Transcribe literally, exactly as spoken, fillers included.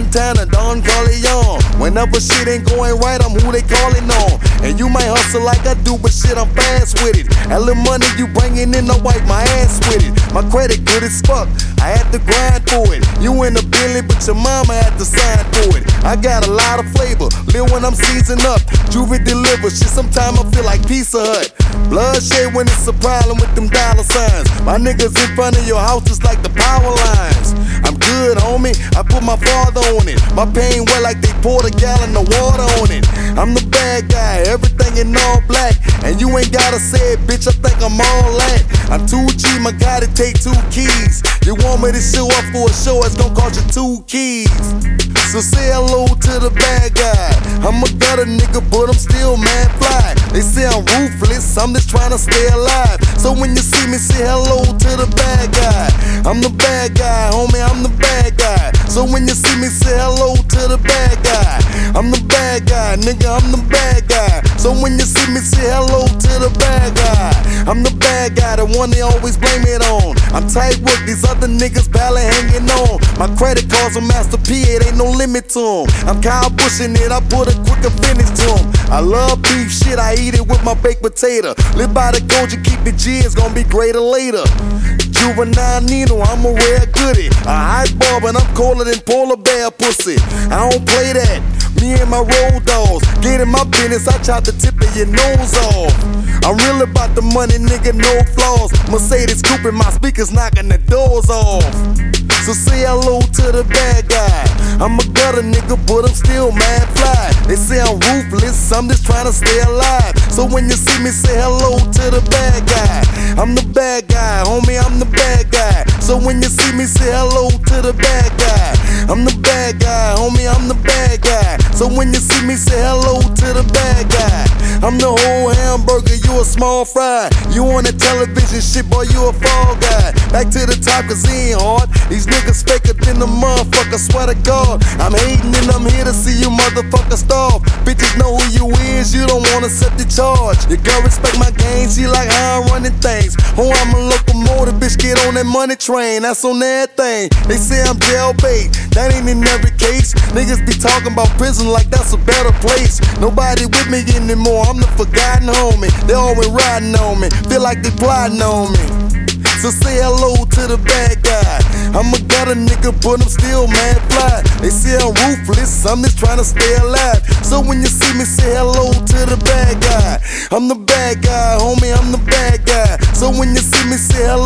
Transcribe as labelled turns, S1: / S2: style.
S1: Montana, Don Corleone. Whenever shit ain't going right, I'm who they calling on. And you might hustle like I do, but shit, I'm fast with it. That little money you bringing in, I wipe my ass with it. My credit good as fuck, I had to grind for it. You in a billion, but your mama had to sign for it. I got a lot of flavor, live when I'm seasoned up. Juvie deliver, shit, sometimes I feel like Pizza Hut. Bloodshed when it's a problem with them dollar signs. My niggas in front of your house is like the power lines. I'm good, homie, I put my father on it. My pain wet like they poured a gallon of water on it. I'm the bad guy, everything in all black. And you ain't gotta say it, bitch, I think I'm all that. I'm too cheap, I gotta take two keys. You want me to show up for a show, it's gonna cost you two keys. So say hello to the bad guy. I'm a gutter nigga, but I'm still mad fly. They say I'm ruthless, I'm just trying to stay alive. So when you see me, say hello to the bad guy. I'm the bad guy, homie, I'm the bad guy. So when you see me, say hello to the bad guy. I'm the bad guy, nigga, I'm the bad guy. So when you see me, say hello to the bad guy. I'm the bad guy, the one they always blame it on. I'm tight with these other niggas barely hanging on. My credit cards are Master P, it ain't no limit to them. I'm Kyle Bushing it, I put a quicker finish to them. I love beef shit, I eat it with my baked potato. Live by the code, you keep it G, it's gonna be greater later. Juvenile Nino, I'm a rare goodie. A high bar, but I'm colder than polar bear pussy. I don't play that. Me and my road dogs, get in my business, I chop the tip of your nose off. I'm real about the money, nigga, no flaws. Mercedes coupe and my speakers knocking the doors off. So say hello to the bad guy. I'm a gutter nigga, but I'm still mad fly. They say I'm ruthless, I'm just trying to stay alive. So when you see me, say hello to the bad guy. I'm the bad guy, homie, I'm the bad guy. So when you see me, say hello to the bad guy. I'm the bad guy, homie, I'm the bad guy. So when you see me, say hello to the bad guy. I'm the whole hamburger, you a small fry. You on the television shit, boy, you a fall guy. Back to the top, cause he ain't hard. These niggas faker than the motherfucker, swear to God. I'm hating and I'm here to see you motherfuckers starve. Bitches know who you is, you don't wanna set the charge. You gotta respect my game, she like how I'm running things. Oh, I'm a locomotive, bitch, get on that money train. That's on that thing. They say I'm jailbait, that ain't in every case. Niggas be talking about prison like that's a better place. Nobody with me anymore, I'm the forgotten homie. They always riding on me, feel like they plotting on me. So say hello to the bad guy. I'm a gutter nigga, but I'm still mad fly. They say I'm ruthless, I'm just trying to stay alive. So when you see me, say hello to the bad guy. I'm the bad guy, homie, I'm the bad guy. So when you see me, say hello